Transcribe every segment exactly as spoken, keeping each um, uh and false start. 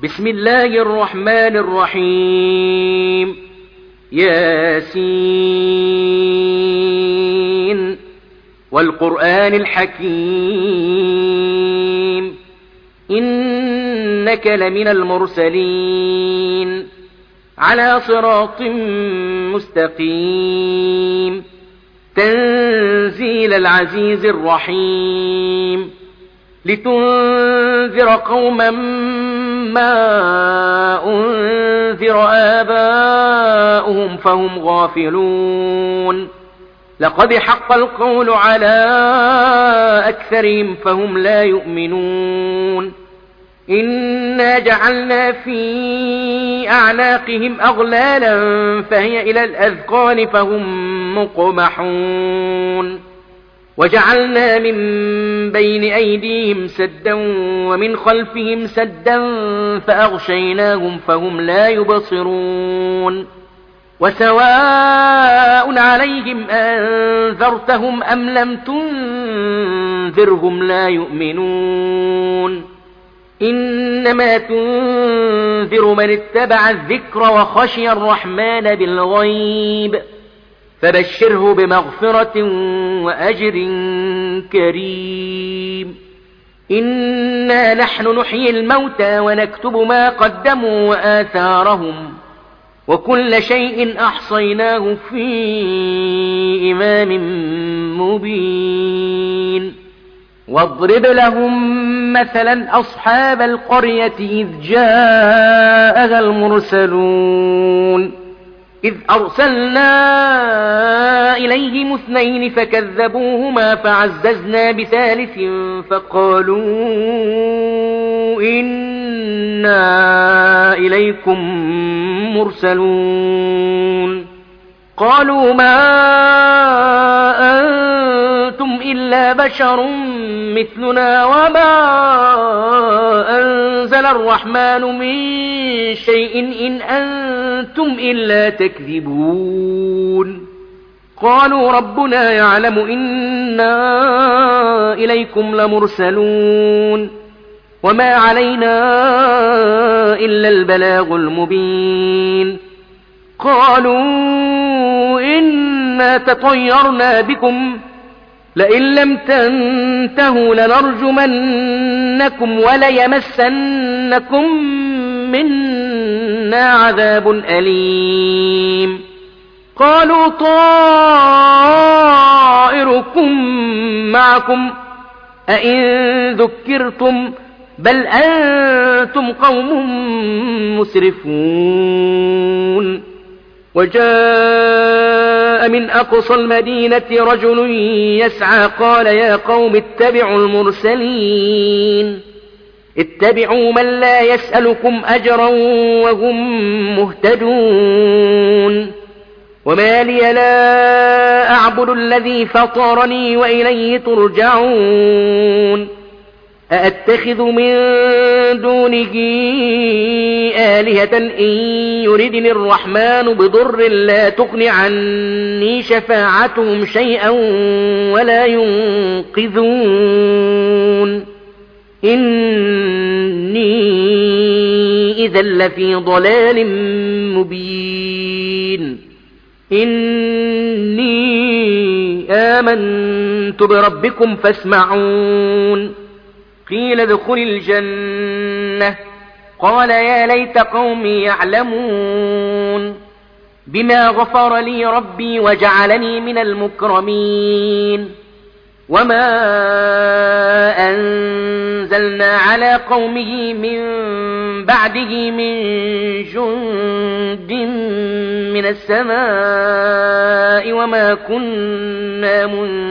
بسم الله الرحمن الرحيم. ياسين والقرآن الحكيم إنك لمن المرسلين على صراط مستقيم تنزيل العزيز الرحيم لتنذر قوما ما أنذر آباؤهم فهم غافلون لقد حق القول على أكثرهم فهم لا يؤمنون إنا جعلنا في أعناقهم أغلالا فهي إلى الأذقان فهم مقمحون وجعلنا من بين أيديهم سدا ومن خلفهم سدا فأغشيناهم فهم لا يبصرون وسواء عليهم أنذرتهم أم لم تنذرهم لا يؤمنون إنما تنذر من اتبع الذكر وخشي الرحمن بالغيب فبشره بمغفرة وأجر كريم. إنا نحن نحيي الموتى ونكتب ما قدموا وآثارهم وكل شيء أحصيناه في إمام مبين. واضرب لهم مثلا أصحاب القرية إذ جاءها المرسلون إذ أرسلنا إليهم اثنين فكذبوهما فعززنا بثالث فقالوا إنا إليكم مرسلون قالوا ما أنتم إلا بشر مثلنا وما أنزل الرحمن من شيء إن أنتم إلا تكذبون قالوا ربنا يعلم إنا إليكم لمرسلون وما علينا إلا البلاغ المبين قالوا إنا تطيرنا بكم لئن لم تنتهوا لنرجمنكم وليمسنكم منا عذاب أليم قالوا طائركم معكم أئن ذكرتم بل أنتم قوم مسرفون. وجاء من أقصى المدينة رجل يسعى قال يا قوم اتبعوا المرسلين اتبعوا من لا يسألكم أجرا وهم مهتدون وما لي لا أعبد الذي فطرني وإليه ترجعون أأتخذ من دونه آلهة إن يردني الرحمن بضر لا تغن عني شفاعتهم شيئا ولا ينقذون إني إذا لفي ضلال مبين. إني آمنت بربكم فاسمعون قيل ادخل الجنة قال يا ليت قومي يعلمون بما غفر لي ربي وجعلني من المكرمين وما أنزلنا على قومه من بعده من جند من السماء وما كنا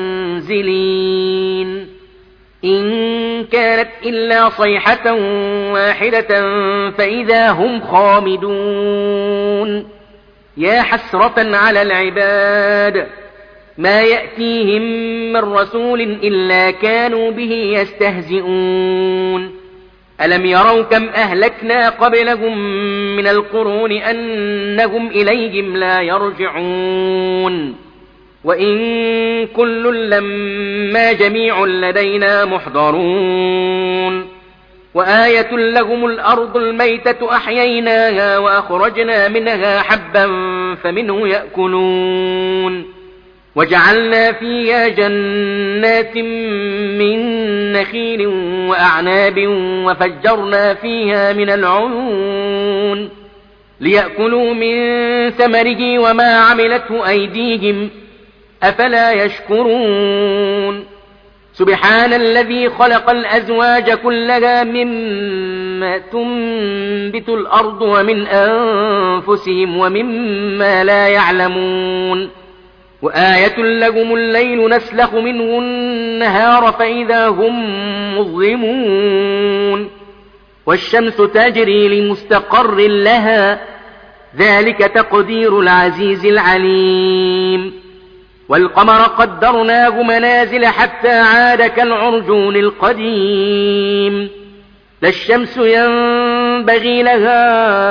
منزلين إن كانت إلا صيحة واحدة فإذا هم خامدون يا حسرة على العباد ما يأتيهم من رسول إلا كانوا به يستهزئون ألم يروا كم أهلكنا قبلهم من القرون أنهم إليهم لا يرجعون وإن كل لما جميع لدينا محضرون وآية لهم الأرض الميتة أحييناها وأخرجنا منها حبا فمنه يأكلون وجعلنا فيها جنات من نخيل وأعناب وفجرنا فيها من العيون ليأكلوا من ثمره وما عملته أيديهم أفلا يشكرون سبحان الذي خلق الأزواج كلها مما تنبت الأرض ومن أنفسهم ومما لا يعلمون وآية لهم الليل نسلخ منه النهار فإذا هم مظلمون والشمس تجري لمستقر لها ذلك تقدير العزيز العليم والقمر قدرناه منازل حتى عاد كالعرجون القديم لا الشمس ينبغي لها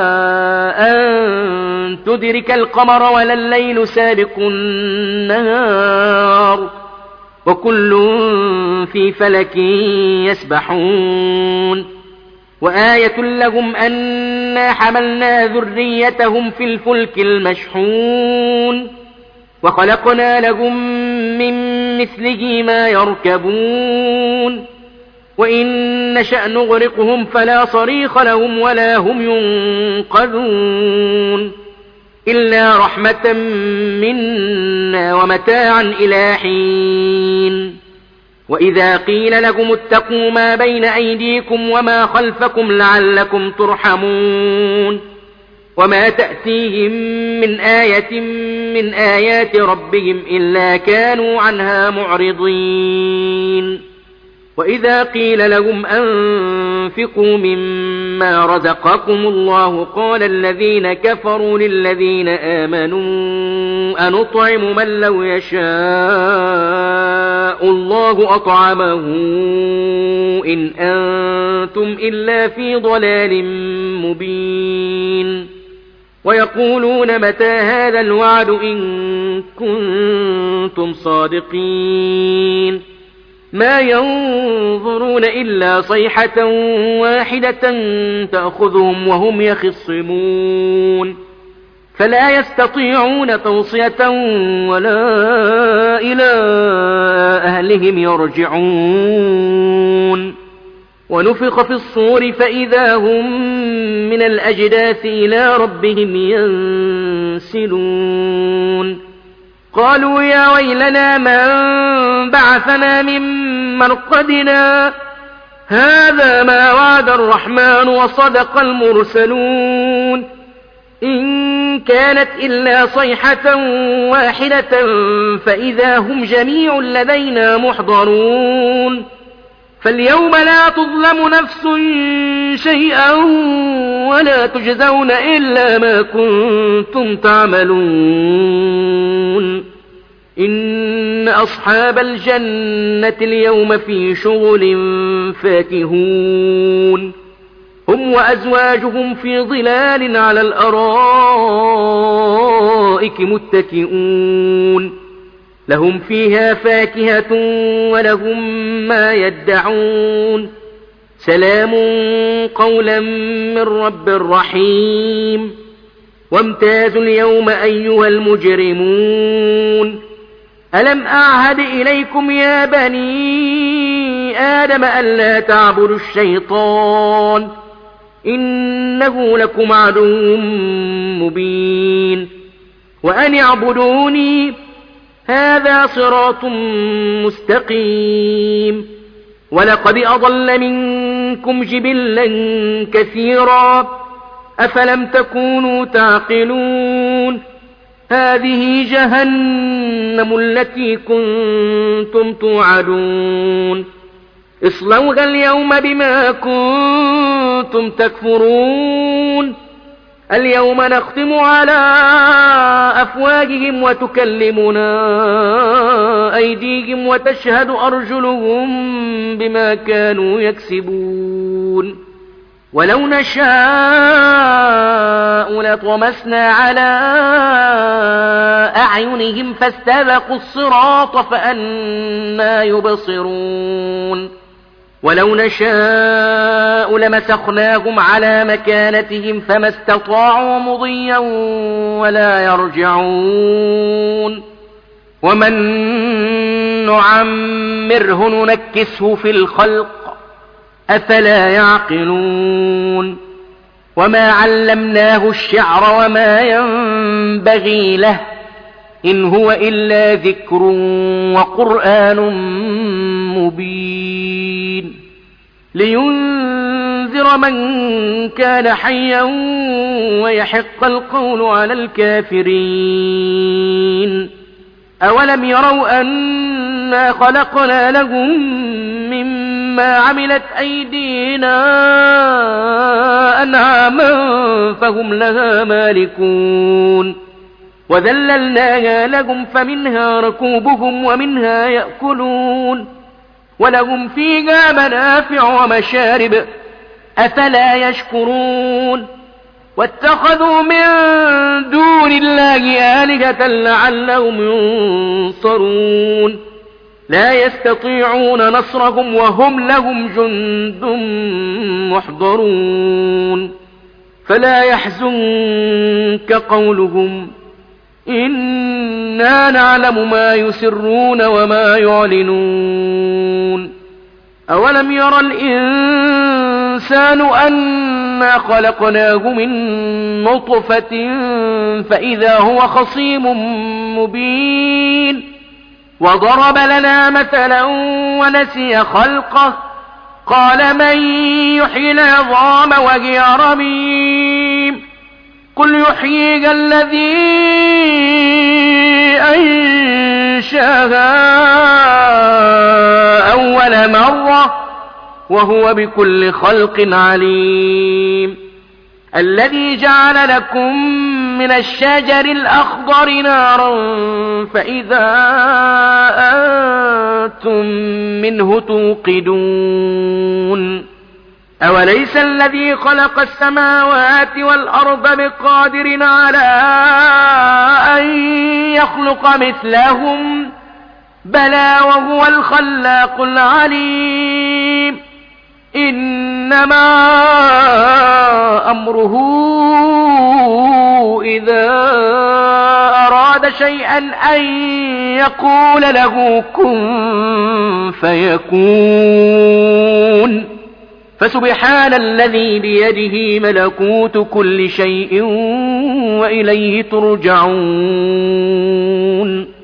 أن تدرك القمر ولا الليل سابق النهار وكل في فلك يسبحون وآية لهم أنا حملنا ذريتهم في الفلك المشحون وخلقنا لهم من مثله ما يركبون وإن نشأ نغرقهم فلا صريخ لهم ولا هم ينقذون إلا رحمة منا ومتاعا إلى حين وإذا قيل لهم اتقوا ما بين أيديكم وما خلفكم لعلكم ترحمون وما تأتيهم من آية من آيات ربهم إلا كانوا عنها معرضين وإذا قيل لهم أنفقوا مما رزقكم الله قال الذين كفروا للذين آمنوا أنطعم من لو يشاء الله أطعمه إن أنتم إلا في ضلال مبين ويقولون متى هذا الوعد إن كنتم صادقين ما ينظرون إلا صيحة واحدة تأخذهم وهم يخصمون فلا يستطيعون توصية ولا إلى أهلهم يرجعون ونفخ في الصور فإذا هم من الأجداث إلى ربهم ينسلون قالوا يا ويلنا من بعثنا من مرقدنا هذا ما وعد الرحمن وصدق المرسلون إن كانت إلا صيحة واحدة فإذا هم جميع لدينا محضرون فاليوم لا تظلم نفس شيئا ولا تجزون إلا ما كنتم تعملون إن أصحاب الجنة اليوم في شغل فاكهون هم وأزواجهم في ظلال على الأرائك متكئون لهم فيها فاكهة ولهم ما يدعون سلام قولا من رب رحيم وامتازوا اليوم أيها المجرمون ألم أعهد إليكم يا بني آدم ألا تعبدوا الشيطان إنه لكم عدو مبين وأن اعبدوني هذا صراط مستقيم ولقد أضل منكم جبلا كثيرا أفلم تكونوا تعقلون هذه جهنم التي كنتم توعدون اصلوها اليوم بما كنتم تكفرون اليوم نختم على أفواههم وتكلمنا أيديهم وتشهد أرجلهم بما كانوا يكسبون ولو نشاء لطمسنا على أعينهم فاستبقوا الصراط فأنى يبصرون ولو نشاء لمسخناهم على مكانتهم فما استطاعوا مضيا ولا يرجعون ومن نعمره ننكسه في الخلق أفلا يعقلون وما علمناه الشعر وما ينبغي له إن هو إلا ذكر وقرآن مبين لينذر من كان حيا ويحق القول على الكافرين أولم يروا أنا خلقنا لهم مما عملت أيدينا أنعاما فهم لها مالكون وذللناها لهم فمنها ركوبهم ومنها يأكلون ولهم فيها منافع ومشارب أفلا يشكرون واتخذوا من دون الله آلهة لعلهم ينصرون لا يستطيعون نصرهم وهم لهم جند محضرون فلا يحزنك قولهم إنا نعلم ما يسرون وما يعلنون أولم ير الإنسان أنا خلقناه من نطفة فإذا هو خصيم مبين وضرب لنا مثلا ونسي خلقه قال من يحيي العظام وهي رميم قل يحييها الذي أنشاها أول مرة وهو بكل خلق عليم الذي جعل لكم من الشجر الأخضر نارا فإذا أنتم منه توقدون أوليس الذي خلق السماوات والأرض بقادر على أن يخلق مثلهم بلى وهو الخلاق العليم إنما أمره إذا أراد شيئا أن يقول له كن فيكون فسبحان الذي بيده ملكوت كل شيء وإليه ترجعون